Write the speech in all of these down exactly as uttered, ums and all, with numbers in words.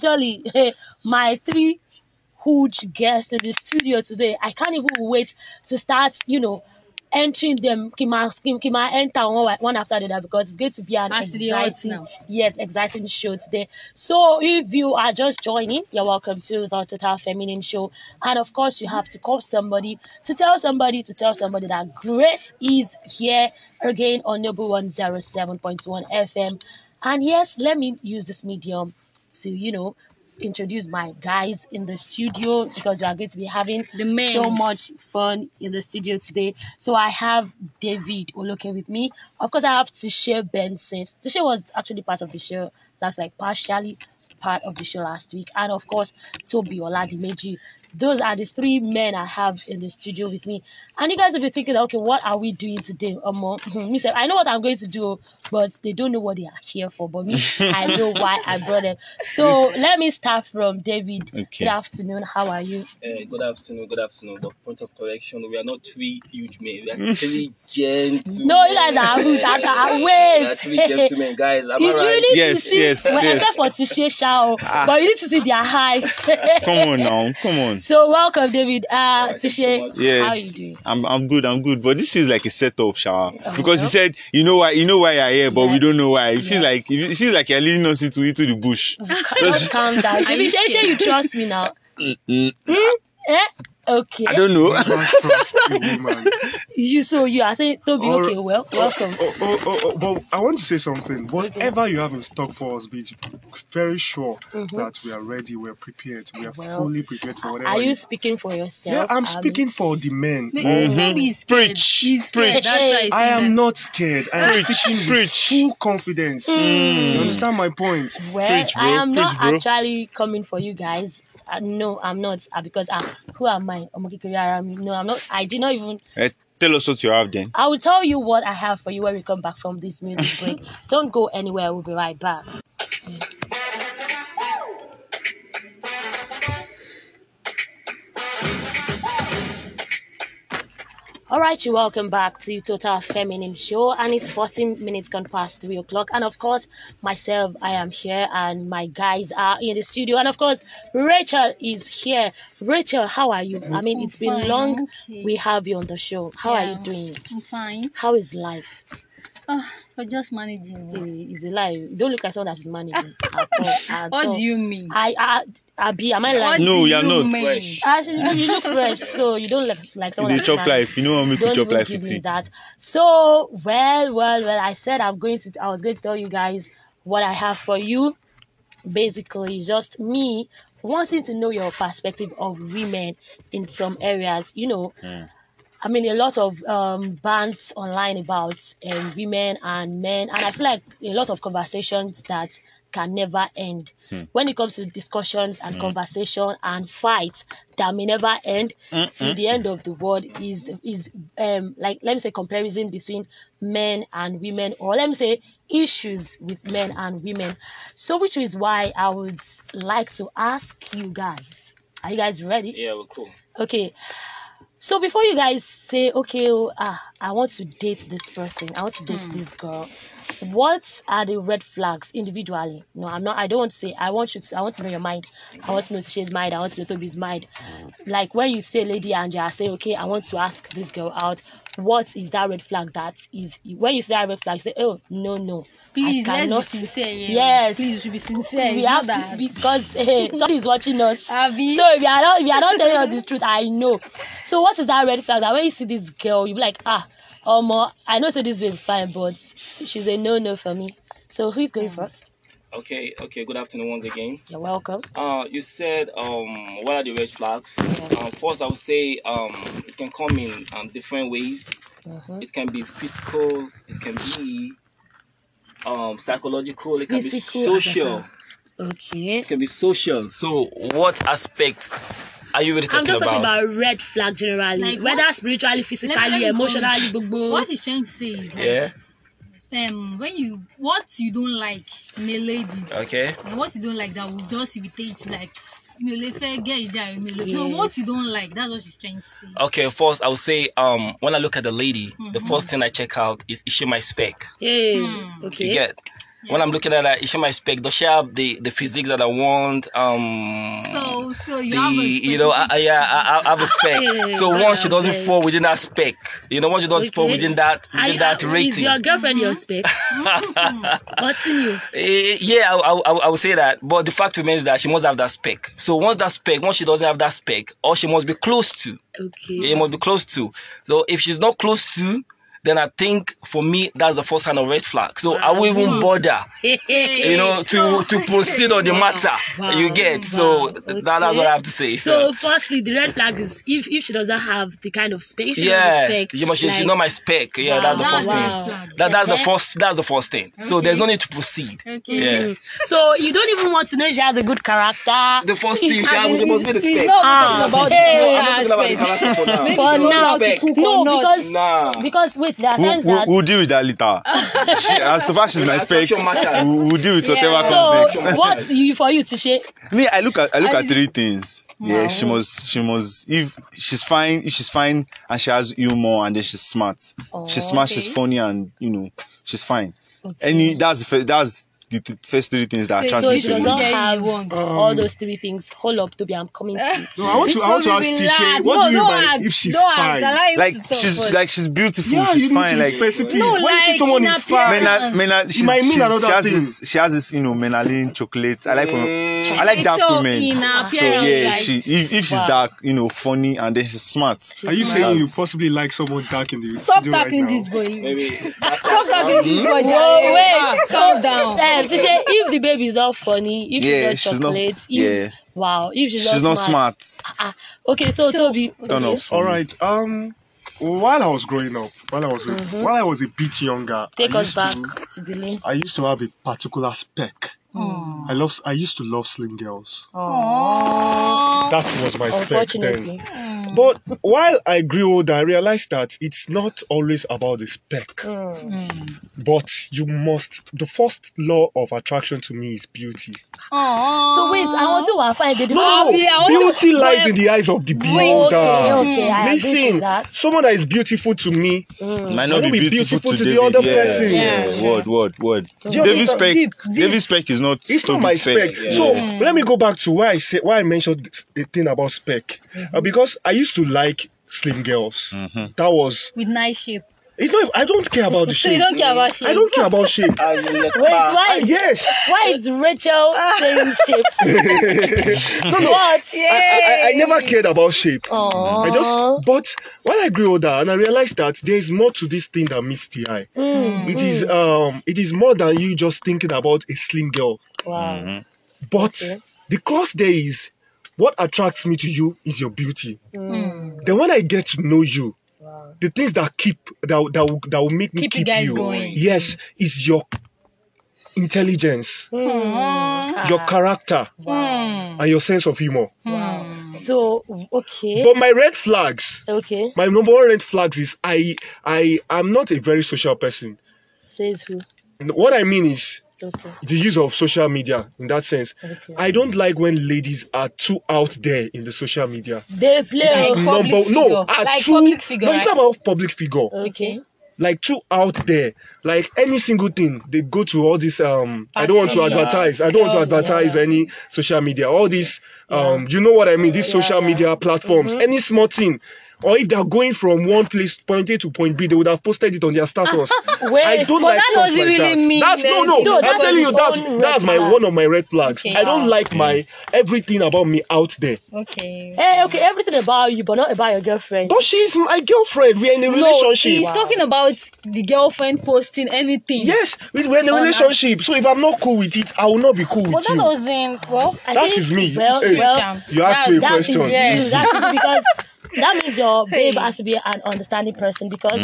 majorly my three huge guests in the studio today. I can't even wait to start, you know, entering them. Kima, Kima enter one, one after the other because it's going to be an As exciting, yes, exciting show today. So if you are just joining, you're welcome to the Total Feminine Show. And of course, you have to call somebody to tell somebody to tell somebody that Grace is here again on Noble one oh seven point one F M. And yes, let me use this medium to, you know, introduce my guys in the studio because we are going to be having The so men's. much fun in the studio today. So I have David Oloke with me. Of course, I have Tisha Benson. Tisha was actually part of the show. That's like partially part of the show last week. And of course, Toby Oladimeji. Those are the three men I have in the studio with me. And you guys will be thinking, okay, what are we doing today? Um, me said, I know what I'm going to do, but they don't know what they are here for. But me, I know why I brought them. So let me start from David. Okay. Good afternoon. How are you? Uh, good afternoon, good afternoon. But point of correction, we are not three huge men. We are three gentlemen. No, you guys are huge. I can't We wait. are three gentlemen, guys. Am You, I you right? need Yes, to see, yes, well, yes. except for Tisha Shao, but you need to see their heights. Come on now, come on. So welcome, David. Uh, Alright, thank you so Tisha, much. Yeah. how are you doing? I'm I'm good, I'm good. But this feels like a setup, shower. Oh, Because you well. said you know why you know why you're here, but we Yes. don't know why. It feels Yes. like it feels like you're leading us into into the bush. Just calm down. Are Should you we, Shay, scared? you trust me now? Mm, Hmm? Eh? Okay. I don't know. Never trust a woman. You so you are saying Toby, Or- okay, well, welcome. Oh, oh, oh, oh, but I want to say something. Whatever you have in stock for us, be very sure Mhm. that we are ready, we are prepared, we are Well, fully prepared for whatever. Are you speaking for yourself? Yeah, I'm Um, speaking for the men. Maybe Mhm. he's scared. Preach, He's scared. preach. That's why I, I say am that. not scared. I am speaking with preach. full confidence. Mm. You understand my point? Well, Preach, bro, I am preach, not bro. actually coming for you guys. Uh, no, I'm not. Uh, because uh, who am I? Omokikiri Arami. No, I'm not. I did not even. Eh, tell us what you have then. I will tell you what I have for you when we come back from this music break. Don't go anywhere. We'll be right back. All right, you welcome back to Total Feminine Show, and it's fourteen minutes gone past three o'clock. And of course, myself, I am here, and my guys are in the studio. And of course, Rachel is here. Rachel, how are you? I mean, I'm it's been fine, long. okay. We have you on the show. How are Yeah. you doing? I'm fine. How is life? Ah, we're just managing. Eh, Is it life? You don't look like someone that is managing at all. At What all. do you mean? I, I, Abi, am I What lying? No, do you're you not. mean? Fresh. Actually, you look fresh, so you don't look like someone They that's chop managing. life. You know how make we Don't chop even life give with me it. that. So, well, well, well, I said I'm going to, I was going to tell you guys what I have for you. Basically, just me wanting to know your perspective of women in some areas. You know, Mm. I mean, a lot of um, bans online about um, women and men, and I feel like a lot of conversations that can never end. Hmm. When it comes to discussions and conversation and fights that may never end till the end of the world is the- is um like let me say comparison between men and women, or let me say issues with men and women. So, which is why I would like to ask you guys. Are you guys ready? Yeah, we're cool. Okay. So before you guys say, okay, oh, ah, I want to date this person, I want to date this girl, what are the red flags individually? No, I'm not. I don't want to say. I want you to. I want to know your mind. I want to know Tisha's mind. I want to know Toby's mind. Like when you say, lady, and you are saying, okay, I want to ask this girl out. What is that red flag? That is when you say that red flag, you say, oh no, no. Please, I let's cannot- be sincere. Yeah. Yes. Please, you should be sincere. We It's have not to that. because eh, somebody is watching us. Abi. So if you are not if you are not telling us the truth, I know. So what is that red flag that when you see this girl, you be like, ah, um, I know say this will be fine, but she's a no no for me. So who's going first? Okay, okay. Good afternoon once again. You're welcome. Uh, you said um, what are the red flags? Yeah. Um, first, I would say um, it can come in um, different ways. Mhm. It can be physical. It can be um, psychological. It can Physical, be social. as Okay. It can be social. So, what aspect are you really I'm talking just talking about? about red flag generally, Like whether what? spiritually, Let- physically, let me go. emotionally, gbogbo. What he's trying to say is like, Yeah. um, when you what you don't like in a lady, Okay. and what you don't like that will just irritate you, like you know, get it there, no, Yes. what you don't like, that's what she's trying to say. Okay. First, I would say um, when I look at the lady, the Mhm. first thing I check out is is she my spec? Hey, Hmm. okay. You get. When I'm looking at her, is she my spec? Does she have the, the physique that I want? Um, So, so you the have a you know, I, I, yeah, I, I have a spec. So once she doesn't fall within that spec, you know, once she doesn't fall Okay. within that Are within you- that Is rating. your girlfriend your spec? Continue. Eh, yeah, I, I, I I would say that. But the fact remains that she must have that spec. So once that spec, once she doesn't have that spec, or she must be close to. Okay. It must be close to. So if she's not close to, then I think for me that's the first sign of red flag. So I won't even bother, you know, to to proceed on the matter. Wow. You get. So Wow. that, that's what I have to say. So, So, firstly, the red flag is if, if she doesn't have the kind of spec, she yeah, doesn't spec, she must, she's like- not my spec. Yeah, that's the Wow, first That's thing. the wow. red flag. That that's the Okay. first that's the first thing. So there's no need to proceed. Okay. Yeah. Mm. So you don't even want to know if she has a good character. The first thing she If- has she must be the He's spec. not Ah, talking about hey. the I'm not talking about the aspect. character for now. Maybe For she knows now. how to Spec. cook No, or not. because Nah. because wait, there are We'll, times we'll, that we'll deal with that later. she, as so far she's my spec, Attraction matters. we'll, we'll deal with whatever Yeah. comes so next. what's you for you to share? Me, I look at I look I at just- three things. Yeah, she must she must if she's fine, if she's fine and she has humor and then she's smart. she's smart, she's okay. funny and you know, she's fine. Any that's the fir- that's the th- first three things that attract So me if she to does you. not Yeah, you have want. all those three things, hold up, Toby, I'm coming to you. No, I want to I want to ask Don't Tisha, relax. what no, do you don't mean by ask, if she's don't ask. fine? Allow him Like to talk she's first. like she's beautiful, Yeah, she's you need fine. to be Like specific. No, when you say like, someone in is fine, appearance. Mena, Mena, she's, might mean she's, another she has thing. this, she has this, you know, menaline chocolate. I like, women- I like dark So, women. in appearance, So yeah, right? she if, if she's Wow. dark, you know, funny, and then she's smart. are you She's saying you That's- possibly like someone dark in the Stop studio right tackling now? this boy. Maybe Stop tackling this boy. Whoa, Jare. wait, Ah, so, calm down. Um, to say, if the baby is not funny, if Yeah, she's she's not not- chocolate, if, yeah. wow, if she's, She's not smart. Ah, okay, so, Toby, Turn okay. off. for All me. right. Um, while I was growing up, while I was while I was a bit younger, Take I us used back to to the lane. I used to have a particular spec. Aww. I love I used to love slim girls. Aww. That was my spec Unfortunately, then. But while I grew older, I realized that it's not always about the spec. Mm. But you must. The first law of attraction to me is beauty. Aww. so wait, I want to find the No, no, no. yeah, I want Beauty lies in the eyes of the Okay, beholder. okay, I agree Listen, with that. someone that is beautiful to me Mm. Might not Might be beautiful, to, the David. other yeah, person. Yeah, Yeah. word, word, word. you David understand? spec, Deep, deep. David spec is not. It's not Toby's my spec. Yeah. So let me go back to why I say why I mentioned the thing about spec. Uh, because I used to like slim girls. That was With nice shape. it's not. I don't care about the So you shape. don't care about shit. I don't care about shape. As in the Wait, car. why is, Yes, why is Rachel saying shape? What? I, I, I never cared about shape. Aww. I just, but when I grew older and I realized that there is more to this thing that meets the eye. Mm, It is, um, it is more than you just thinking about a slim girl. wow. But Okay. the cross there is, what attracts me to you is your beauty. Mm, Then when I get to know you, wow. the things that keep that will- that will, that will make me Keep you keep, guys you, going. yes, is your intelligence, Mm. your character, Mm. and your sense of humor. Wow. So okay. But my red flags, Okay. my number one red flags is I I am not a very social person. Says who? What I mean is Okay. the use of social media in that sense. Okay. I don't like when ladies are too out there in the social media. They play. It is Like number public no, figure. are Like too, public figure, no, it's right? not about public figure. Okay. Like too out there. Like any single thing, they go to all this. Um, I don't want to Party. advertise. I don't want to Yeah. advertise any social media. All these, um, you know what I mean? These social yeah. media platforms. Any small thing, or if they're going from one place point A to point B, they would have posted it on their status. Wait, I don't but like that stuff doesn't like really that. mean That's no, no. anything. No, I'm that's telling his you, that's own that's red my flag. one of my red flags. Okay. I don't like my everything about me out there. Okay. Hey, okay, everything about you, but not about your girlfriend. But she's my girlfriend. We're in a No, relationship. he's talking about the girlfriend posting anything. Yes, we- we're in a Oh, relationship. So if I'm not cool with it, I will not be cool But with that you. doesn't. Well, I That think- is me. Well, Hey, well, you asked me a That that is question. you. Yes. That is because that means your babe Hey. has to be an understanding person. Because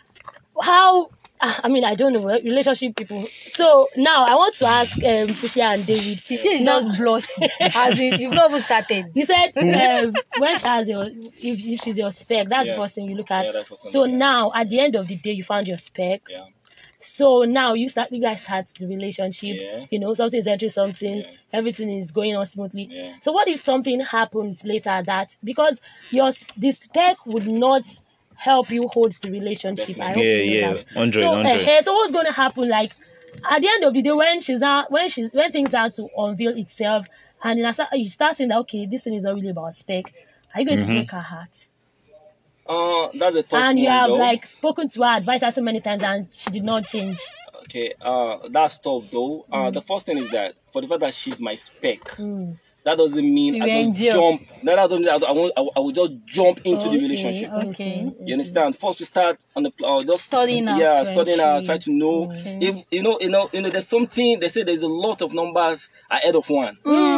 how? ah, I mean, I don't know relationship people. So now I want to ask um, Tisha and David. she is just blushing. As in, you've not even started. You said um, when she has your, if, if she's your spec, that's Yeah. the first thing you look at. Yeah, that's the first So thing. now, at the end of the day, you found your spec. Yeah. So now you start, you guys start the relationship. Yeah. You know, something is entering something. Yeah. Everything is going on smoothly. Yeah. So what if something happens later that because your s- the spec would not help you hold the relationship? I hope Yeah, you know yeah, that. hundred, So, hundred. uh, so what's going to happen? Like at the end of the day, when she's not, when she's, when things start to unveil itself, and then you start saying that okay, this thing is not really about spec, are you going Mm-hmm. to break her heart? Uh, that's a tough And you one, have though. like spoken to her, advised her so many times, and she did not change. Okay, uh, that's tough though. Uh, the first thing is that for the fact that she's my spec, Mm. that doesn't mean You I just endure. jump. That doesn't mean I, I, won't, I, will- I will just jump into the Okay, relationship. Okay. You understand? First, we start on the uh, just Studying our yeah, studying out, try friendship. to know. If you know, you know, you know, there's something they say. There's a lot of numbers ahead of one.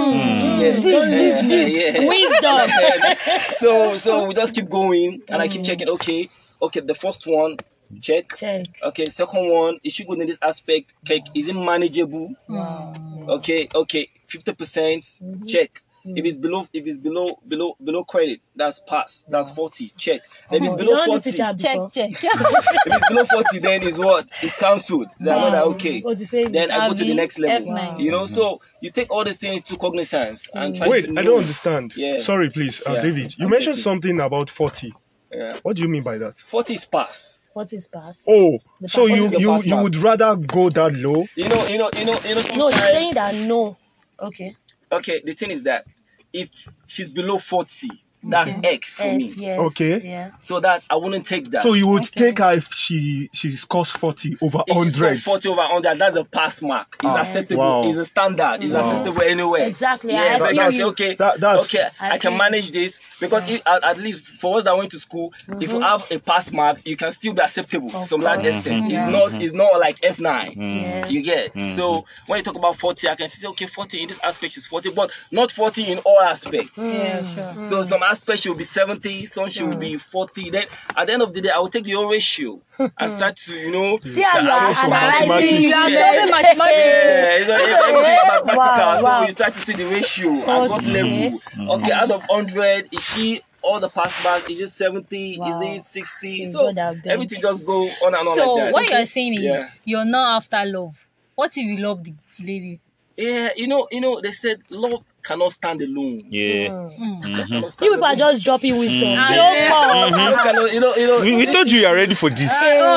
Yeah, yeah, yeah. Wisdom. so, so we just keep going, and I keep checking. Okay, okay, the first one, check. Check. Okay, second one, is she good in this aspect? Okay, is it manageable? Wow. Okay, okay, fifty percent, check. If it's below, if it's below, below, below credit, that's pass. That's forty. Check. Then if it's You below don't need forty, to chat before. Check, check. if it's below forty, then is what is cancelled. Then I'm like, okay. What's the favorite? Then I go to the Abi, next level. F nine. You know, so you take all these things to cognizance and try Wait, to I know. don't understand. Yeah. Sorry, please, uh, Yeah. David. You I'm mentioned getting- something about forty. Yeah. What do you mean by that? forty is pass. What is pass? Oh, The so pass- you What is the you pass you mark? would rather go that low? You know, you know, you know, you know. No, you're sometimes- saying that no. Okay. Okay, the thing is that if she's below forty, that's X for me. Yes, yes. Okay. Yeah. So that I wouldn't take that. So you would take her if she she scores forty over if she scores hundred. forty over one hundred, that's a pass mark. It's Ah, acceptable. wow. It's a standard. It's Wow. acceptable anywhere. Exactly, I Yeah, so I feel can you. say, okay, That- that's- okay, I I, can feel manage this because if, at, at least for us that went to school, if you have a pass mark, you can still be acceptable to some large course. extent. Yeah. It's not. It's not like F nine. Yes. You get. So when you talk about forty, I can say, okay, forty in this aspect is forty, but not forty in all aspects. Yeah, sure. So some aspects she will be seventy, some she will be forty. Then at the end of the day, I will take the whole ratio and start to, you know, See how you that- are some analyzing. mathematics. You are Yeah. solving mathematics. yeah, you know, everything about practical. Wow, So wow. you try to see the ratio at what Okay. level. Okay, out of hundred, is she all the pass back? Is it seventy? Wow. Is it sixty? Thank So God I've been. everything just go on and on So like that. what you're saying is Yeah. you're not after love. What if you love the lady? Yeah, you know, you know, they said love cannot stand alone. Yeah. Mm. Cannot stand You people are alone. just dropping wisdom. Mm. No Yeah. call. Love cannot- you know, you know. We, we told you you are ready for this.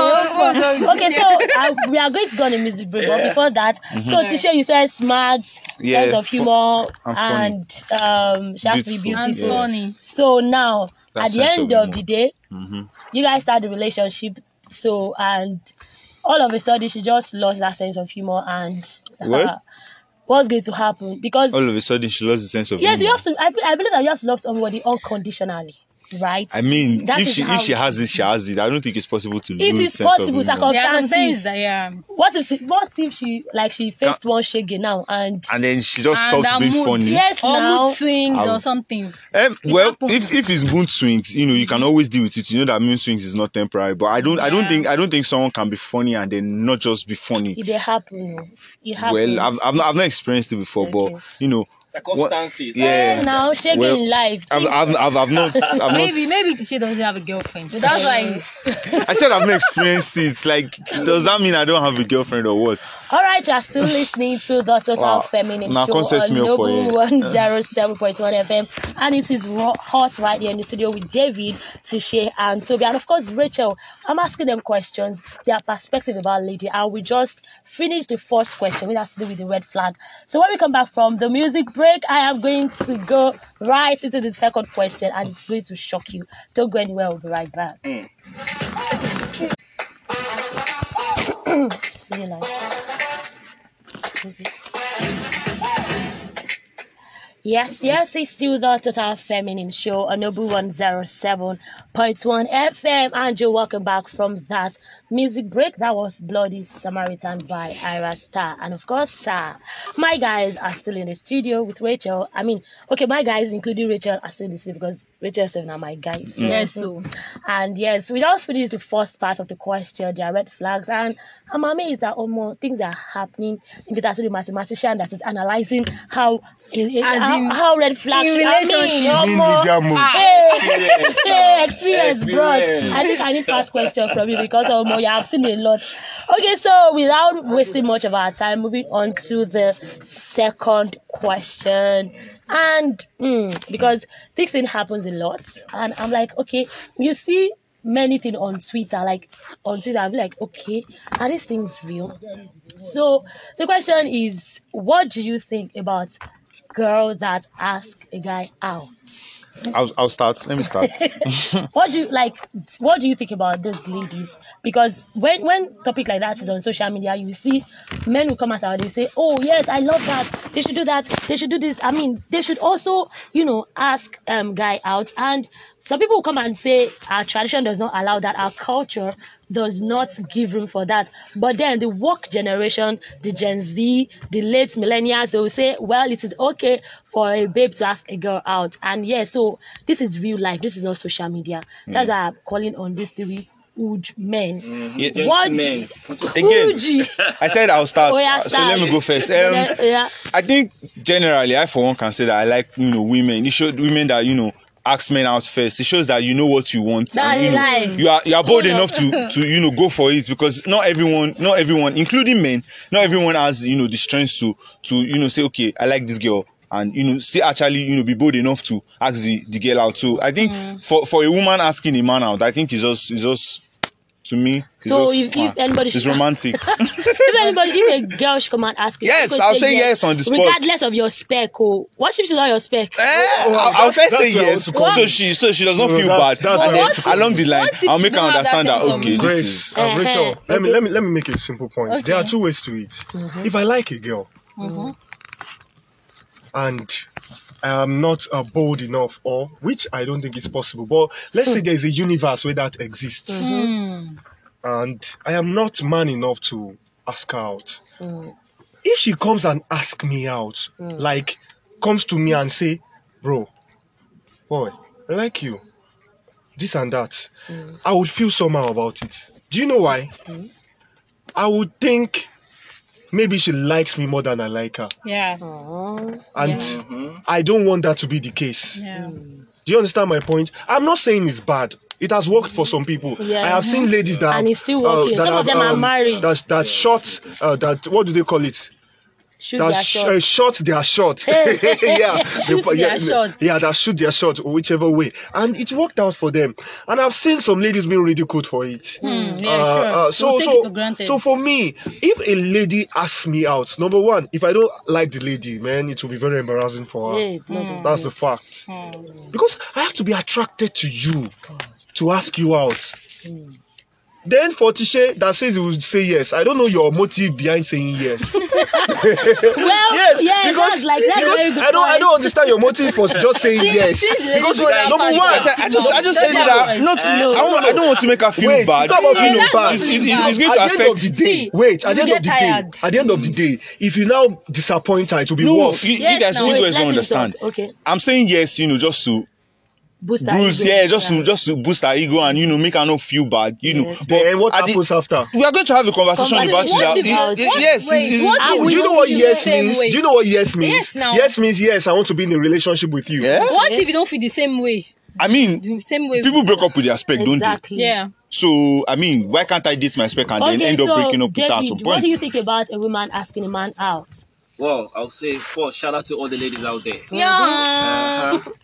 Okay, so uh, we are going to go on a music break, but Yeah. before that, so Tisha, you said smart, Yeah, sense of fu- humor, and funny. and um, she has to be Beautiful. And beautiful. Yeah. funny. So now, That at the sense end of of humor. the day, Mhm. you guys start the relationship. So and all of a sudden, she just lost that sense of humor, and uh, What? what's going to happen? Because All of a sudden, she lost the sense of yes, you humor. have to. I, I believe that you have to love somebody unconditionally, right? I mean, That if is she how if she it has is. it, she has it. I don't think it's possible to It lose is sense possible, of humor. circum- There are some Circumstances. things that yeah. What if she, what if she like she faced one shege now and And then she just And stopped her being mood. funny. yes Or now mood swings I'll- or something. Um, well, happens. if if it's mood swings, you know, you can always deal with it. You know that mood swings is not temporary. But I don't, I don't Yeah. think, I don't think someone can be funny and then not just be funny. it dey happen. It happens. Well, I've, I've not, I've not experienced it before, Okay. but you know, Circumstances. yeah. Eh, now shege Well, in life. I've, I've, I've, I've not, I've Maybe not. maybe she doesn't have a girlfriend. So that's why I said I've not experienced it. Like, does that mean I don't have a girlfriend or what? All right, you're still listening to the Total Wow. Feminine Now, Show come set on me up for Noble you. one oh seven point one F M, and it is raw, hot right here in the studio with David, Tisha, and Toby, and of course Rachel. I'm asking them questions, their perspective about lady, and we just finished the first question, which has to do with the red flag. So when we come back from the music break, I am going to go right into the second question, and it's going to shock you. Don't go anywhere. We'll be right back. See you later. Yes, yes, it's still the Total Feminine Show on Nobu one oh seven point one F M. And you're welcome back from that music break. That was Bloody Samaritan by Ira Star. And of course, uh, my guys are still in the studio with Rachel. I mean, okay, my guys, including Rachel, are still in the studio because Rachel is now my guys. yes, so And yes, we just finished the first part of the question, there are red flags, and I'm amazed that almost things are happening. If it's actually a mathematician that is analyzing how As how, in- how red flags in I mean, relationship. omo, Media mode. hey, Experience. hey, experience, bros. Experience. I think I need fast question from you because oh, you have seen a lot. Okay, so without wasting much of our time, moving on to the second question. And mm, because this thing happens a lot, and I'm like, okay, you see many things on Twitter, like on Twitter, I'll be like, okay, are these things real? So the question is, what do you think about girls that ask a guy out? I'll, I'll start. Let me start. What do you like? What do you think about those ladies? Because when when topic like that is on social media, you see men will come out and they say, "Oh yes, I love that. They should do that. They should do this." I mean, they should also, you know, ask um guy out. And some people will come and say our tradition does not allow that. Our culture does not give room for that. But then the woke generation, the Gen Z, the late millennials, they will say, "Well, it is okay for a babe to ask a girl out." And yeah, so this is real life. This is not social media. That's why I'm calling on these three huge men. Yeah. What? Gentlemen. Again, Huge. I said I'll start. Oh, yeah, So start. let me go first. Um, Yeah. I think generally, I for one can say that I like, you know, women. It shows women that, you know, ask men out first. It shows that you know what you want. That and, you, know, lie. you are you are bold Oh, no. enough to to you know go for it, because not everyone, not everyone, including men, not everyone has, you know, the strength to to you know say, okay, I like this girl, and, you know, still actually, you know, be bold enough to ask the, the girl out. So I think for for a woman asking a man out, I think it's just it's just to me. It's So just, if, if anybody it's should, romantic. if anybody, if a girl should come and ask you, Yes, you could I'll say yes on the spot. regardless of your spec. Oh, what if she's not your spec? Eh, I'll, I'll that's- first that's say where I yes, want to come so in. she so she does not No, feel that's- bad, that's and where I then want to come along the line, What if I'll she make her don't have that understand that, sense of okay, this Grace, is. uh, Uh-huh. Rachel, let me Okay. let me let me make a simple point. There are two ways to it. If I like a girl and I am not uh, bold enough, or which I don't think is possible, but let's say there is a universe where that exists, and I am not man enough to ask her out. If she comes and asks me out, like comes to me and say, "Bro, boy, I like you," this and that, I would feel somehow about it. Do you know why? I would think maybe she likes me more than I like her. Yeah. Oh, And I don't want that to be the case. Yeah. Do you understand my point? I'm not saying it's bad. It has worked for some people. Yeah. I have seen ladies that And have, it's still working. that Some of have, them are married. That that shot uh, that what do they call it? shoot That their sh- shot. uh, shot their shot. yeah, Shoot They- yeah, their shot. yeah, that shoot their shot whichever way, and it worked out for them. And I've seen some ladies being ridiculed for it. Hmm, yeah, Uh, sure. uh, so We'll take so it for granted. so for me, if a lady asks me out, number one, if I don't like the lady, man, it will be very embarrassing for her. Hey, blood of That's the fact. Because I have to be attracted to you to ask you out. Then for Tisha that says he will say yes, I don't know your motive behind saying yes. Well, yes, yeah, because, that's like that's a because very good I don't I point. don't understand your motive for just saying yes. since the lady Because go that number fast, one, I, said, I just I just Don't said tell that her. not to, No, I, want, I don't want to make her feel wait, bad. it's not about Yeah, feeling that's bad. It's, not it, feeling it's, it's going At to the end of affect. the day, See, wait, at you the end get of the tired. day, at the end of the day, if you now disappoint her, it will be No, worse. you, you Yes, guys, now, you wait, guys let don't him understand. talk. Okay. I'm saying yes, you know, just to Boost that bruise, ego. yeah, just to just to boost her ego and, you know, make her not feel bad, you know. Yes. But Then what at the- happens after? we are going to have a conversation Conversation. about it. What that- if- it- what- it- yes, wait, it's- what it's- I if will Do you know don't what feel yes the same means? way? Do you know what yes means? Yes, now. Yes means yes, I want to be in a relationship with you. yeah. What if you don't feel the same way? I mean, The same way. people break up with their spec, don't Exactly. Yeah. they? So, I mean, why can't I date my spec and then Okay, end up so breaking up with her at David, some what do you point? think about a woman asking a man out? Well, I'll say first, shout out to all the ladies out there. Yeah. Uh-huh.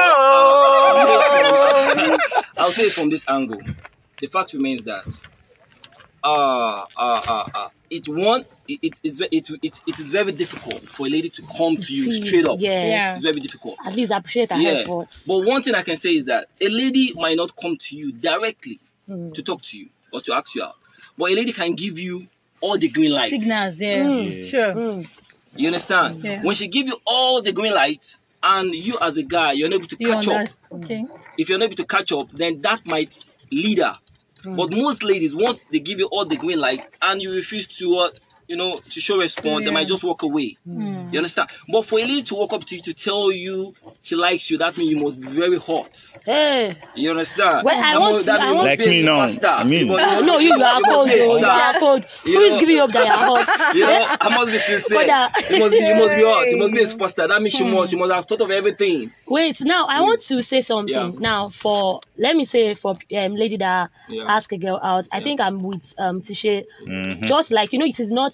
Yeah. I'll say it from this angle. The fact remains that uh, uh, uh, uh, it one it, it, it's ve- it, it, it is very difficult for a lady to come to you Please, straight up. Yes. Yeah. It's very difficult. At least appreciate her Yeah. efforts. But one thing I can say is that a lady might not come to you directly Hmm. to talk to you or to ask you out, but a lady can give you all the green lights. Signals, yeah. Mm. Sure. Mm. You understand? Yeah. When she give you all the green lights and you as a guy, you're unable to You catch up. understand? Okay. If you're unable to catch up, then that might lead her. But most ladies, once they give you all the green light and you refuse to, uh, you know, to show response, they Yeah. might just walk away. Mm. You understand? But for a lady to walk up to you to tell you she likes you, that means you must be very hot. Hey. You understand? Well, I That want must- to- that I means you want- must Like be a me now. superstar. I mean- You must- Oh, no, you, you are you must cold. be a Oh, you star. are cold. You Who is know- giving you up that you are hot? You know, I must be sincere. Koda. You must be, you must be hot. You must be a superstar. That means she must, she must have thought of everything. Wait, now I want to say something. Yeah. Now, for let me say for um, lady that Yeah. ask a girl out, I think I'm with um Tisha. Mhm. Just like you know, it is not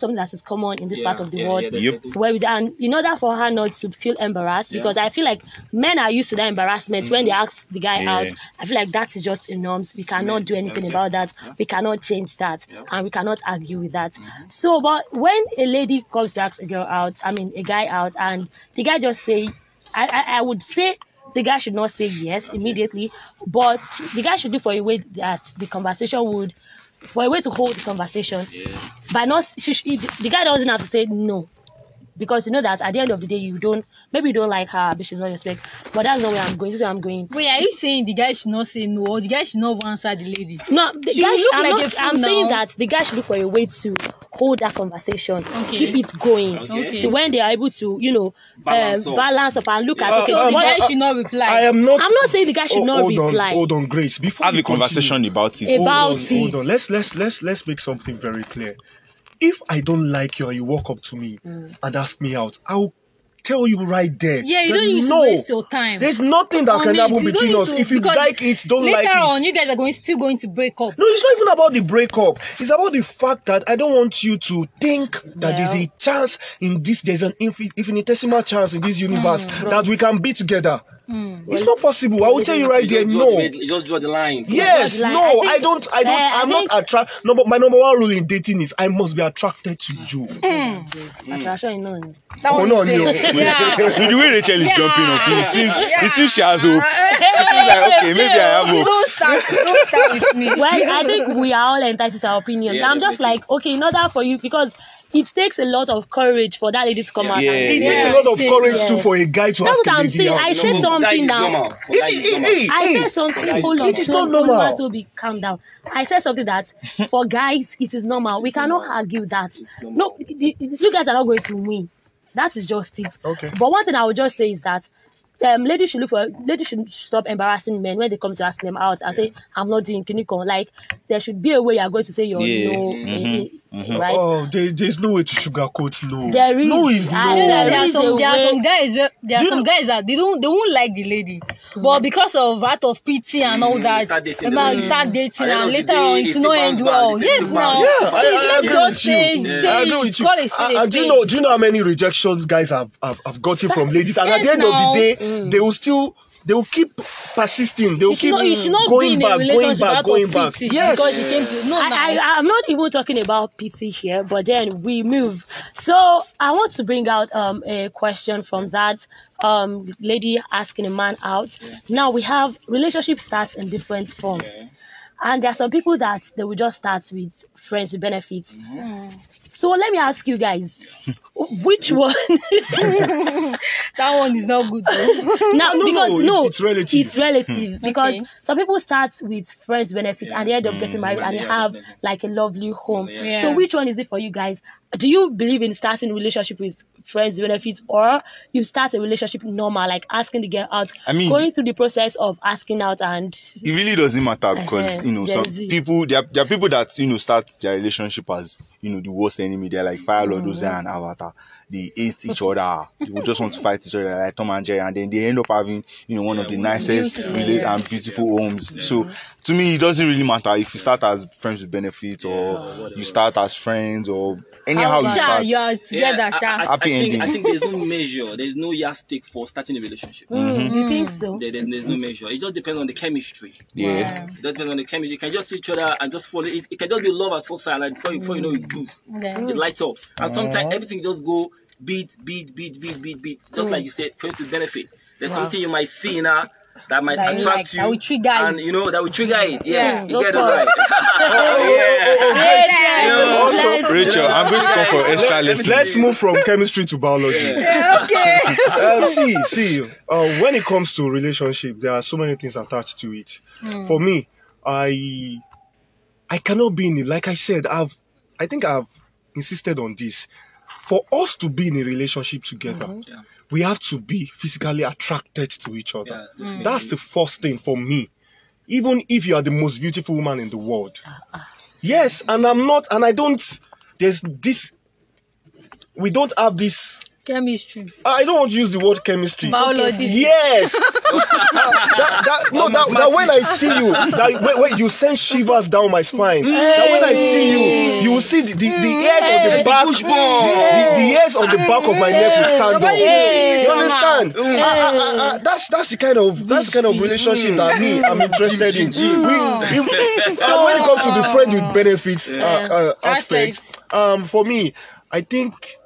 something that is common in this Yeah, part of the yeah, world. yeah, Yep. definitely. Where we, and in order for her not to feel embarrassed, Yeah. because I feel like men are used to that embarrassment when they ask the guy Yeah. out. I feel like that is just a norm. We cannot Yeah. do anything Okay. about that. Yeah. We cannot change that, Yeah. and we cannot argue with that. So, but when a lady comes to ask a girl out, I mean a guy out, and the guy just say, I, I, I would say the guy should not say yes immediately, but the guy should do for a way that the conversation would, for a way to hold the conversation. Yeah. By not, she, she, the guy doesn't have to say no, because you know that at the end of the day, you don't, maybe you don't like her, but she's not respect. But that's not where I'm going. This is where I'm going. Wait, are you saying the guy should not say no, or the guy should not answer the lady? No, the She guy. will sh- look I'm, like not, a fool I'm saying now. that the guy should look for a way to hold that conversation, Okay. keep it going. Okay. So when they are able to, you know, Balance um, up. balance up and look Yeah. at okay, So Uh, the what- guy should not reply. I am not. I'm not saying the guy should Oh, not hold reply. on, hold on, Grace. Before Have you a conversation continue, about it. About hold on, it. hold on. Let's let's let's let's make something very clear. If I don't like you and you walk up to me Mm. and ask me out, I'll tell you right there. yeah, you that don't need no, to waste your time. There's nothing that on can it. happen You don't between need us. to- If you because like it, don't later like it. on, you guys are going still going to break up. No, it's not even about the breakup. It's about the fact that I don't want you to think that there's a chance in this, there's an infi- infinitesimal chance in this universe that we can be together. It's not possible. I will tell you right You there, just draw no. the red- you just draw the line. Yes, Like, no, I think- I don't, I don't, eh, I I'm not think- attracted. No, but my number one rule in dating is I must be attracted to you. Attraction, you know. That Oh one no, is no. fake. Yeah. With the way Rachel is Yeah. jumping up, it seems Yeah. it seems she has hope. She feels like, okay, maybe I have hope. Don't start, don't start with me. Well, I think we are all entitled to our opinion. Yeah, I'm just definitely. like, okay, in order for you, because it takes a lot of courage for that lady to come Yeah. out. Yeah. and It say, takes Yeah. a lot of Yeah. courage too Yeah. for a guy to That's ask what a I'm lady saying. out. I No, said no, something that is now. normal. For It that is- is normal. hey, I hey. said something. It Hold on. is not Hold normal. on to be calm down. I said something that for guys it is normal. We cannot argue that. No, the- the- you guys are not going to win. That is just it. Okay. But one thing I would just say is that um, ladies should look for ladies should stop embarrassing men when they come to ask them out and say, "I'm not doing clinical." Like there should be a way you are going to say your Yeah. no, eh, eh, right? Oh, there, there's no way to sugarcoat no. There is. No is I no. know There there are is some, a there are way- some guys where there are Do you some know- guys that they don't they won't like the lady, but because of out of pity and all you that, start dating remember, them. you start dating At the end and of the later day, on it it's not still end bounce well. back. It Yes, still now. bounce Yeah, I, I agree Just with say- you. say I agree with you. call a spade a And, and do you spade. know? Do you know how many rejections guys have have, have gotten from ladies? And at the Yes, end now. of the day, they will still they will keep persisting. They will You should keep not, you should not be going in back, a going relationship back, out going of back. pity Yes. because you came to no I, now. I, I'm not even talking about pity here, but then we move. So I want to bring out um, a question from that um, lady asking a man out. Now we have relationship starts in different forms. And there are some people that they will just start with friends with benefits. So let me ask you guys, which one? That one is not good though. now, No, no, because no, no, it's- it's relative. It's relative because Okay. some people start with friends with benefits and they end up getting married and they Yeah, have definitely. like a lovely home. Yeah. So which one is it for you guys? Do you believe in starting a relationship with friends with benefits, or you start a relationship normal, like asking the girl out, I mean, going through the process of asking out and It really doesn't matter because Uh-huh. you know Gen some Z. people there are, there are people that you know start their relationship as you know the worst enemy. They're like Fire Lord Ozai and Avatar. They hate each other. They will just want to fight each other like Tom and Jerry, and then they end up having you know one of the nicest Beautiful, rela- yeah. and beautiful homes. So to me, it doesn't really matter if you start as friends with benefit or you start as friends or anyhow you Sha, start. you are together, I, Sha. I, I, Happy think, ending. I think there's no measure, there's no yardstick for starting a relationship. Mm, you think so? There, there- there's no measure. It just depends on the chemistry. Yeah. It just depends on the chemistry. You can just see each other and just follow it. It can just be love at first sight, like before, before you know it, boom, Yeah. it lights up. And sometimes everything just go beat, beat, beat, beat, beat, beat. Just like you said, friends with benefit. There's something you might see now that might That you attract like, you, that will trigger you. and you know that will trigger it. Yeah, Yeah, you no get it problem. right. Also, Rachel, I'm going to come for extra Let, lessons. let's move from chemistry to biology. Okay. Um, see, see, uh, when it comes to relationship, there are so many things attached to it. For me, I, I cannot be in it. Like I said, I've, I think I've insisted on this. For us to be in a relationship together, Yeah. we have to be physically attracted to each other. Yeah. That's the first thing for me. Even if you are the most beautiful woman in the world. Yes, and I'm not, and I don't, there's this, we don't have this Chemistry. I don't want to use the word chemistry. Biology. Yes. Uh, that, that, no, that, that when I see you, that when, when you send shivers down my spine. That when I see you, you will see the, the, the hairs on the back, the, the, the hairs on the back of my neck will stand up. You understand? Uh, uh, uh, uh, that's that's the kind of that's the kind of relationship that me I'm interested in. We, if, uh, when it comes to the friend with benefits uh, uh, aspect, um, for me, I think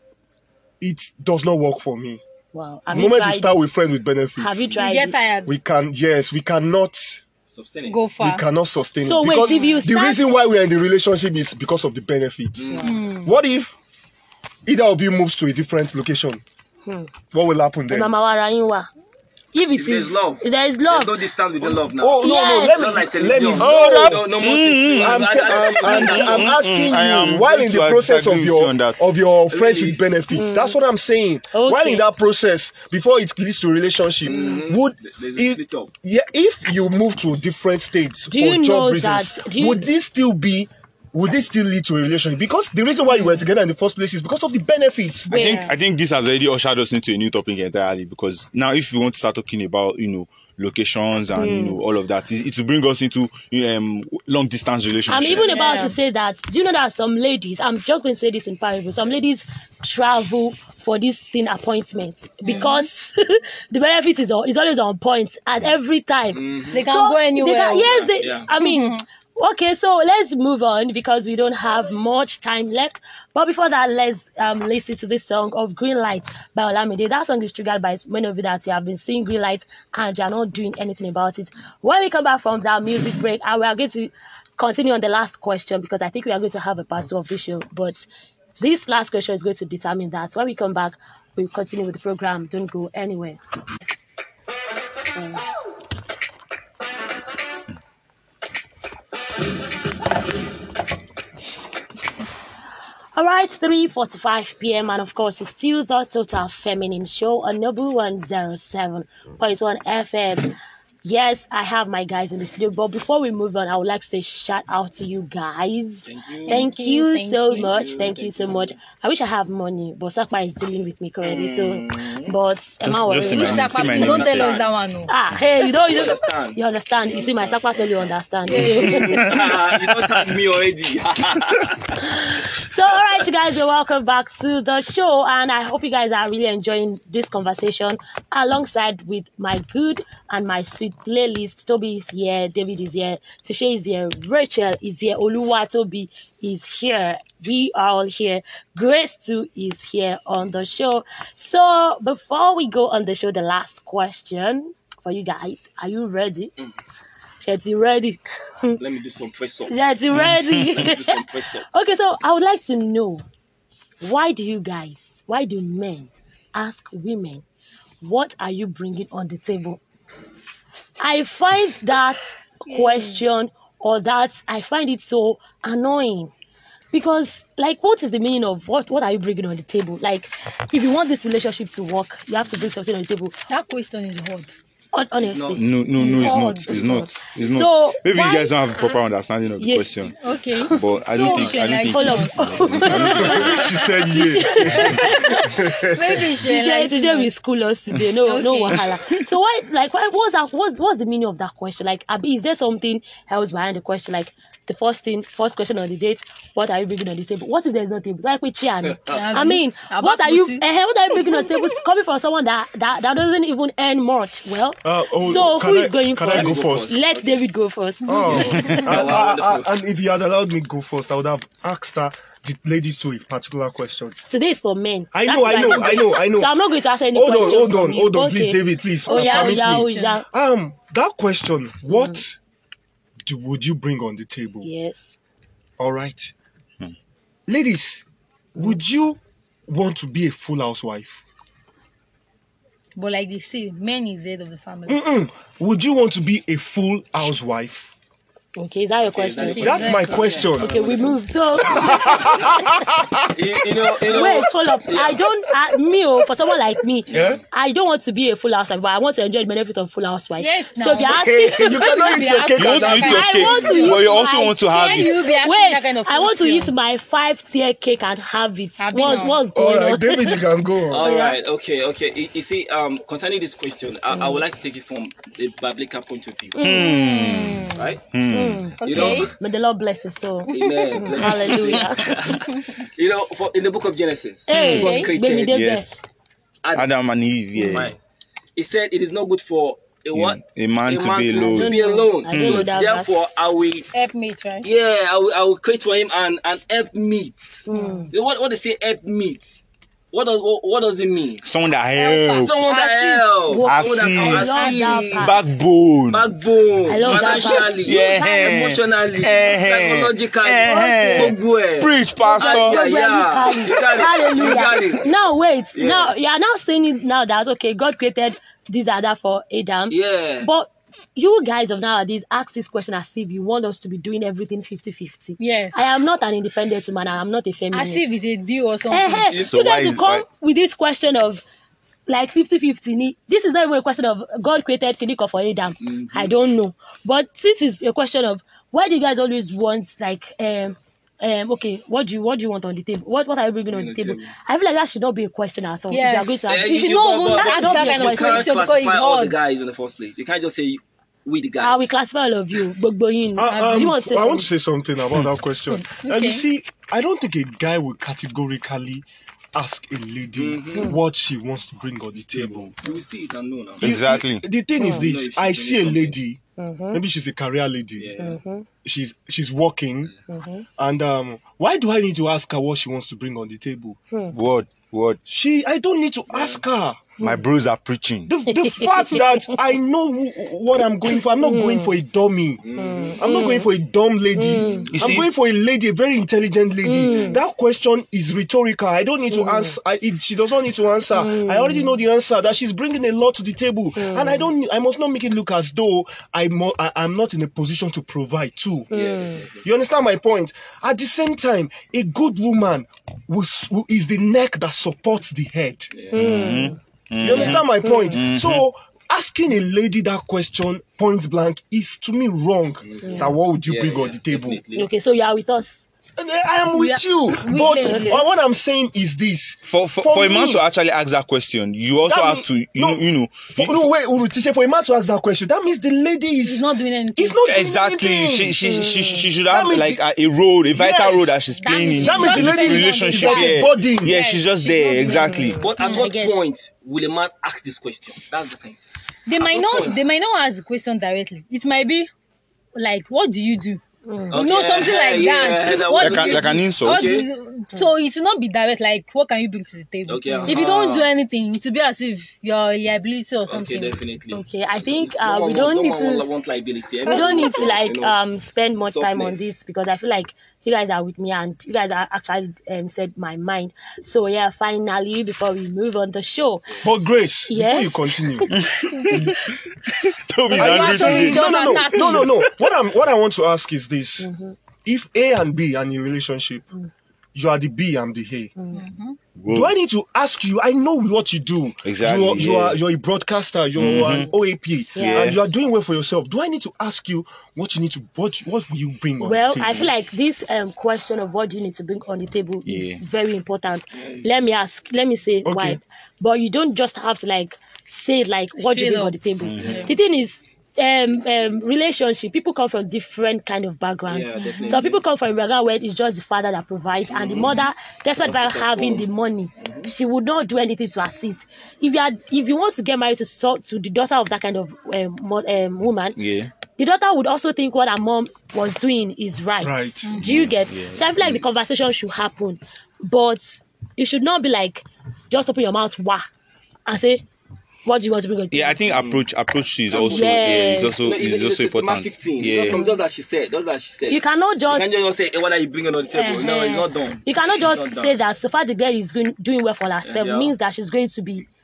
it does not work for me. Wow. The Have you moment you tried start it? with friend with benefits, Have you You tried get it? tired. we can yes, we cannot Sustain it. Go we far. cannot sustain So it wait, because if you the start- reason why we are in the relationship is because of the benefits. What if either of you moves to a different location? What will happen then? Mama Wara Yinwa. If it If is there's love, there is love. There's no distance within love now. Oh no no, Yes. let Not me like let me Celine Dion. oh, no, no more too. I'm, te- I'm, I'm, I'm asking I am you, while going in to the process disagree of with your you on that. of your friends Really? with benefits, that's what I'm saying. While Okay. in that process, before it leads to relationship, would There's a if, split up. yeah, if you move to different states Do for you job know reasons, that- do you- would this still be? Would this still lead to a relationship? Because the reason why you were together in the first place is because of the benefits. I think Yeah. I think this has already ushered us into a new topic entirely because now if you want to start talking about you know locations and you know all of that, it, it will bring us into um long distance I'm relationships. even about Yeah. to say that. Do you know that some ladies, I'm just going to say this in parable, some ladies travel for this thing appointments because the benefit is, al- is always on point at every time. They can So, go they anywhere. can- yes, they, Yeah. I mean, okay, so let's move on because we don't have much time left. But before that, let's um, listen to this song of Green Lights by Olamide. That song is triggered by many of you that you have been seeing green lights and you're not doing anything about it. When we come back from that music break, and we are going to continue on the last question because I think we are going to have a part two of this show. But this last question is going to determine that. When we come back, we'll continue with the program. Don't go anywhere. All right, three forty-five p.m. and of course it's still the Total Feminine Show on Nobu one oh seven point one F M. Yes, I have my guys in the studio, but before we move on, I would like to say shout out to you guys. Thank you. Thank you Thank so you. much. you, Thank you thank so you. much. I wish I have money, but Sakpa is dealing with me currently. So, Mm. but am I just say worried? my Which name, say my Sakpa, name don't tell instead. us that one. No. Ah, hey, you know, you, You know, understand? you understand. You see, my Sakpa tell you understand. Ah, you don't tag me already. So, all right, you guys, are welcome back to the show, and I hope you guys are really enjoying this conversation alongside with my good and my sweet playlist. Toby is here, David is here, Tisha is here, Rachel is here, Oluwa Toby is here. We are all here. Grace too is here on the show. So, before we go on the show, the last question for you guys: are you ready? Shetty ready? Let me do some press up. Shetty ready? Let me do some press up. Okay, so I would like to know, why do you guys, why do men ask women, what are you bringing on the table? I find that question or that, I find it so annoying. Because, like, what is the meaning of what, what are you bringing on the table? Like, if you want this relationship to work, you have to bring something on the table. That question is hard. Hon- Honestly. No, no, no, it's Odd. not. It's not. It's So, not. Maybe why- you guys don't have a proper understanding of the Yes. question. Okay. But I don't So, think I don't think Hold on. it's- I don't think- She said yeah. Maybe she Teacher, likes teacher me. will school us today. No, no Okay. wahala. So why, like, why, what's that? What's what's the meaning of that question? Like, Abi, is there something else behind the question? Like, the first thing, first question on the date, what are you bringing on the table? What if there's no table? Like with Chiano. I mean, what are you? Abakuti. eh, what are you bringing on the table? Coming from someone that that, that doesn't even earn much. Well, Uh, oh, so can who I- is going can first? I go first? Let David go first. Oh, and, wow, I- I- wonderful. and if you had allowed me go first, I would have asked her, the ladies to a particular question. Today is for men. I That's know, I why- know, I know, I know. So I'm not going to ask any Hold on, question hold from on, you. hold on, Okay. please, David, please. Oh yeah, oh permit yeah, me. oh yeah. Um, that question, what do, would you bring on the table? Yes. All right. Ladies, would you want to be a full housewife? But like they say, men is the head of the family. Mm-mm. Would you want to be a full housewife? Okay, is that your question? that- That's my question. Okay, we move. So You, you know, you know. wait, hold up. I don't. I, me, oh, for someone like me, Yeah? I don't want to be a full housewife, but I want to enjoy the benefit of full housewife. Yes, So if you're now. asking, Hey, you cannot eat your cake You and want to have eat it. your I cake, want to eat but you also my want to have Can you it. be asking wait, that kind of I want to question? eat my five tier cake and have it. Abi What's now. what's All going right, on? David, you can go on. All yeah. right, okay, okay. You, you see, um, concerning this question, I, I would like to take it from the biblical point of view, Mm. right? Mm. You Okay. know, May the Lord bless your soul. amen. Bless you. Hallelujah. You know, for, in the book of Genesis, Hey, it was baby, created. they Yes. Adam, Adam and Eve, yeah. right? He said it is not good for a what? A man A to man be to- alone. to be alone. I don't know So that therefore, verse. I will, Helpmate, right? yeah, I will, I will create for him an an help meet. Mm. You know What what they say help meet? What does what, what does it mean? Someone that helps. Someone that Assist. helps. Walk- Someone that can I love that assist. part. Backbone. Backbone, I love that part. financially, Yeah. emotionally, Eh. psychologically, Eh. gbogbo ẹ̀. Preach, Yeah, pastor. yeah. Very You got it. You got Hallelujah. it. Now wait. Yeah. Now you are now saying it now that okay, God created this and that for Adam. Yeah. But you guys of nowadays ask this question as if you want us to be doing everything fifty-fifty. Yes. I am not an independent woman. I am not a feminist. As if it's a deal or something. Eh, eh, So you why guys is- will come why- with this question of like fifty-fifty. ni- This is not even a question of God created Kiniko for Adam. Mm-hmm. I don't know. But since it's a question of why do you guys always want like um um okay, what do you what do you want on the table? What what are you bringing on the On the table? table. I feel like that should not be a question at all. If Yes. you are going to have Eh, You should not even but- ask but- that kind you of can't question because classify it's all the hard. guys in the first place. You can't just say we the guys. I will classify all of you. Gbogbo yin. Uh, Do you um, want to say I want to something? say something about that question. And Okay. you see, I don't think a guy will categorically ask a lady Mhm. what she wants to bring on the table. You will see it and know now. You- Exactly. The thing is Oh. this: No, if she's I doing see a something. lady. Mhm, Maybe she's a career lady. Yeah. mhm, She's she's working, mhm. and um, why do I need to ask her what she wants to bring on the table? Word, word. She, I don't need to ask her. My bros are preaching. The, the fact that I know wh- what I'm going for, I'm not going for a dummy. I'm not going for a dumb lady. You I'm see- going for a lady, a very intelligent lady. That question is rhetorical. I don't need to answer. I, it, she does not need to answer. I already know the answer that she's bringing a lot to the table, and I don't. I must not make it look as though I'm. I, I'm not in a position to provide too. You understand my point? At the same time, a good woman will, s- will, is the neck that supports the head. You understand my point? So asking a lady that question point blank is to me wrong. That what would you Yeah, bring yeah, on the table? definitely. Okay, so you are with us. And I am with Yeah. you, We- but okay. uh, what I'm saying is this: For for, For for a man me- to actually ask that question, you also That have mean- to, you no, know, you know. for, you- no, wait, Urutisha, for a man to ask that question, that means the lady is He's not doing anything. He's not doing Exactly. anything. She she, she she should That have means like the- a, a role, a vital Yes. role that she's That playing means- in That means the in lady is- relationship. is like a yeah. body. Yeah, Yes, she's just she's not there. doing Exactly. But at Mm, I what get it. point will a man ask this question? That's the thing. They might At what not. point? They might not ask the question directly. It might be like, "What do you do?" Okay. You know, something like Yeah, that. that What Like do an- you like do? an insult. What do Okay. you- So it should not be direct. Like, what can you bring to the table? Okay, If you don't uh-huh. do anything, it will be as if you're a liability or Okay, something. definitely. Okay, I think No uh, one we want- don't no need one to. want liability. We don't need to like You know. um spend much time on softness. this because I feel like you guys are with me and you guys are actually um, said my mind. So yeah, finally before we move on the show, But Grace, before Yes. you continue, Toby's are you angry saying today. no, no, no, Just no, no, no? What I'm, what I want to ask is this: Mm-hmm. if A and B are in a relationship, you are the B, I'm the A. Do I need to ask you? I know what you do. Exactly, You are, you yeah. are you're a broadcaster. You're an O A P, Yeah. and you are doing well for yourself. Do I need to ask you what you need to what what will you bring on well, the table? I feel like this um question of what do you need to bring on the table Yeah. is very important. Let me ask. Let me say Okay. why. But you don't just have to like say like what do you Straight bring on up. the table. Mm-hmm. The thing is. Um, um, relationship. People come from different kind of backgrounds. Yeah, definitely. Some people come from a background where it's just the father that provides, and the mother, despite Wants to having perform. the money, she would not do anything to assist. If you are, if you want to get married to so, to the daughter of that kind of um, mo- um, woman, Yeah. the daughter would also think what her mom was doing is right. Right. Do you get? So I feel like the conversation should happen, but it should not be like just open your mouth, wah, and say, "What do you want to bring?" on the Yeah, I table?" think approach approach is also Yes. yeah, is also You know, it's, is it's also a important. systematic thing. Yeah. Not from just that she said, just that she said. You cannot You just can't just say, hey, what are you bringing on the table? No, Uh-huh. it's not done. You cannot just It's not say done. that so far the girl is going, doing well for herself Yeah. means that she's going to be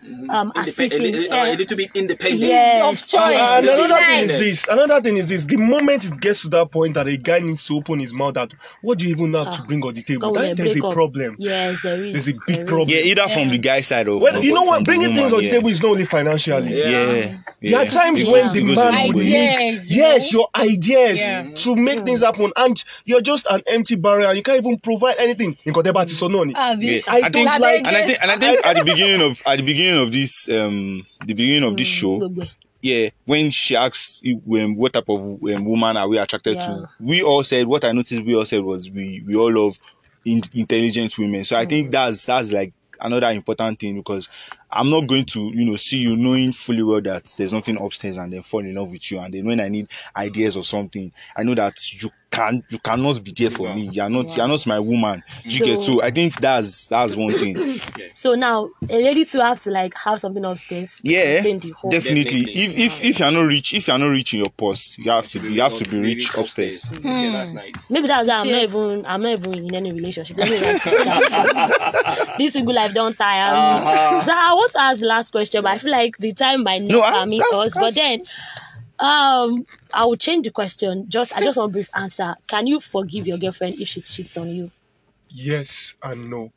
um, Independ- assisting. a, li- Yeah. a little bit independent. Yes. Of choice. And It's another thing nice. is this. Another thing is this. The moment it gets to that point that a guy needs to open his mouth, that what do you even have to bring on the table? Go with That, a there's a breakup. problem. Yes, there is. There's a big There is. problem. Yeah, either from the guy side or Well, or you know from what? the Bringing woman, things on the yeah. table is not only financially. Yeah. Yeah, There are yeah. times It when goes- the it goes man a long would way. need, Ideas, you yes, know? your ideas Yeah. to make things happen, and you're just an empty barrel, and you can't even provide anything. In Kodeba Tisononi. Abi. Yeah. I I don't think, like- and I think, and I think at the beginning of at the beginning of this um the beginning of this show, Gbogbo. yeah, when she asked if, um, what type of um, woman are we attracted Yeah. to, we all said, what I noticed we all said was we we all love in, intelligent women. So I think that's that's like another important thing, because I'm not going to, you know, see you knowing fully well that there's nothing upstairs and then fall in love with you, and then when I need ideas or something, I know that you can you cannot be there for me. You're not you're not my woman. You So- get so I think that's that's one thing. So now a lady to have to like have something upstairs. to Yeah, sustain the whole- definitely. Definitely. If if if you're not rich, if you're not rich in your purse, you have to be you have to be rich upstairs. Yeah, that's nice. Maybe that's why I'm not Shit. even I'm not even in any relationship. Let me write it down. This single life don't tire me. Uh-huh. So I want to ask the last question, but I feel like the time might not No, I- permit that's- us. But that's- then um I will change the question. Just I just want a brief answer. Can you forgive your girlfriend if she cheats on you? Yes and no.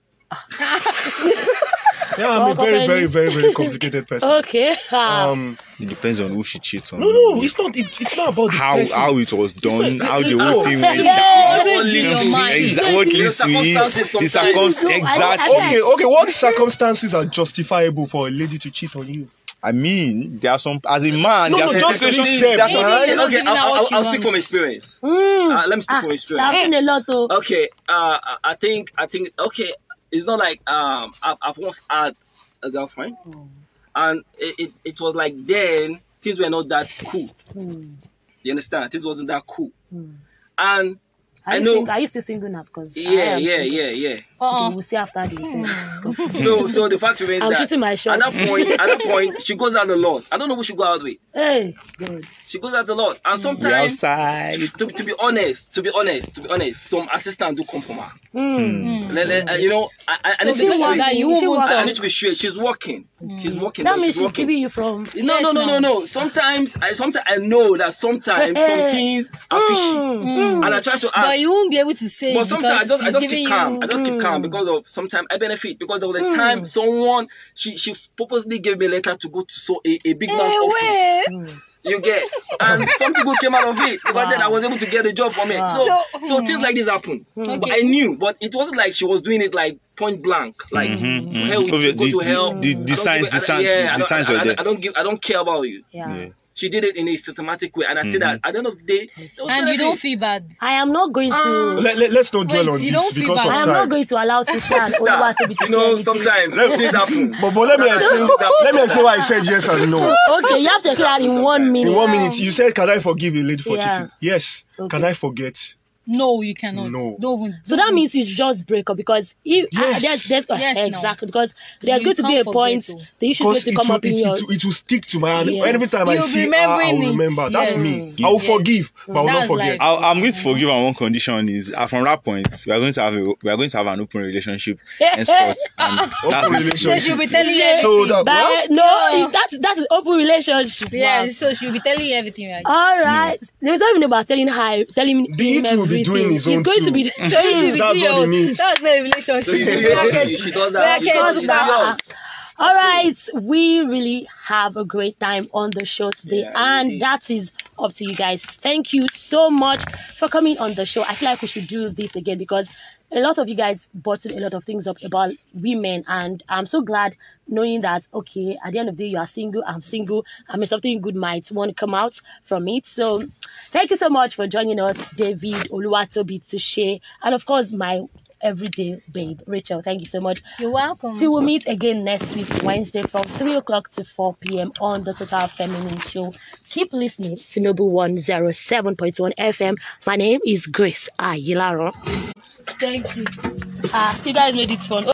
Yeah, I'm a Well, very, then- very, very, very complicated person. Okay. Ah. Um, It depends on who she cheats on. no, no, it's not. It, it's not about the how person. how it was done, not- how the no. whole thing went Yeah. down. Always be your mind. Exactly. What leads to it? circumstances The sometimes. circumstances. No, I- I- Exactly. Okay, okay. What circumstances are justifiable for a lady to cheat on you? I mean, there are some as a man. No, there are no, some just situations. leave There them, are some, man. You're not Okay, giving I'll, her what I'll, she I'll speak wants. from experience. Mm. Uh, let me speak Ah, from I've experience. seen a lot of Okay, uh, I- I think, I think, okay, it's not like um, I've, I've once had a girlfriend, and it, it, it was like then things were not that cool. Mm. You understand? Things wasn't that cool, Mm. and Are I you know- Single? Are you still single now? Because yeah, yeah, yeah, yeah. Uh-uh. Okay, we'll see after this. Mm. So, so the fact remains I'm that shooting my at shot. that point, at that point, she goes out a lot. I don't know who she go out with. Hey, good. She goes out a lot, and we sometimes. outside. To, to be honest, to be honest, to be honest, some assistants do come from her. Mm. Let- let- uh, you know, I, I, I So need to because be of straight. that, you She won't wants- I, I talk. need to be straight. She's working. She's working. That but means she's she's working. giving you from. No, Yes, no, no, no, now. no. Sometimes, I sometimes I know that sometimes some things are fishy, Mm. and I try to ask. But you won't be able to say But it sometimes I because just, I she's just giving keep calm. you. I just keep calm Mm. because of sometimes I benefit because there was a time someone she she purposely gave me a letter to go to so a, a big man's office. Mm. You get, and some people came out of it because Wow. then I was able to get a job from it. Wow. So, so things like this happen. Okay. But I knew, but it wasn't like she was doing it like point blank, like Mhm, to mhm. hell, Obvious- go to the- hell. the- the- I the don't signs- give- the I- signs- yeah, the I don't- signs I- were I- there. I don't give, I don't care about you. Yeah. Yeah. She did it in a systematic way, and I see that at the end of the day, there was And you benefit. don't feel bad. I am not going to. Ah. Let, let, let's not dwell Wait, on you this don't feel because bad. of I am time. not going to allow Tisha and Oluwatobi to You know, say sometimes things happen. But, but let me explain. let me explain why I said yes and no. anything. Okay, you have to explain that in one minute. In one minute, you said, "Can I forgive a lady for Yeah. cheating?" Yes. Okay. Can I forget? No, you cannot. No. Don't even, So don't that means you just break up because if Yes. uh, there's, there's Yes, no. exactly because there's You going to be a can't point forget, oh. the issue is going Because to it come will, up in it, your. it, will- it will stick to my hand. Yes. Every time I You'll see her, I remembering will it. remember. That's Yes. me. I will Yes. forgive, but I will not That's forget. like- I'll, I'm going to forgive on one condition is uh, from that point we are going to have a, we are going to have an open relationship henceforth. And that's Open it. So relationship. she'll be telling you everything. So that But, what? no, it- that's that's an open relationship. Yeah, Wow. so she'll be telling you everything, right? All right. There's not even about telling her, telling me. The it will be doing his own He's going too. to be. So it will be That's your- what it means. That's not a relationship. So you, We are you, getting- you, she does we are that. She getting does it. that. Yours. All right, we really have a great time on the show today, Yeah, and really. that is up to you guys. Thank you so much for coming on the show. I feel like we should do this again because a lot of you guys bottled a lot of things up about women, and I'm so glad knowing that, okay, at the end of the day, you are single, I'm single, I mean, something good might want to come out from it. So thank you so much for joining us, David, Oluwatobi, Tishe, and of course, my everyday babe, Rachel. Thank you so much. You're welcome. Till we meet again next week, Wednesday, from three o'clock to four p.m. on the Total Feminine Show. Keep listening to Noble one oh seven point one F M. My name is Grace Ayilaro. Thank you. Ah, you guys made it fun.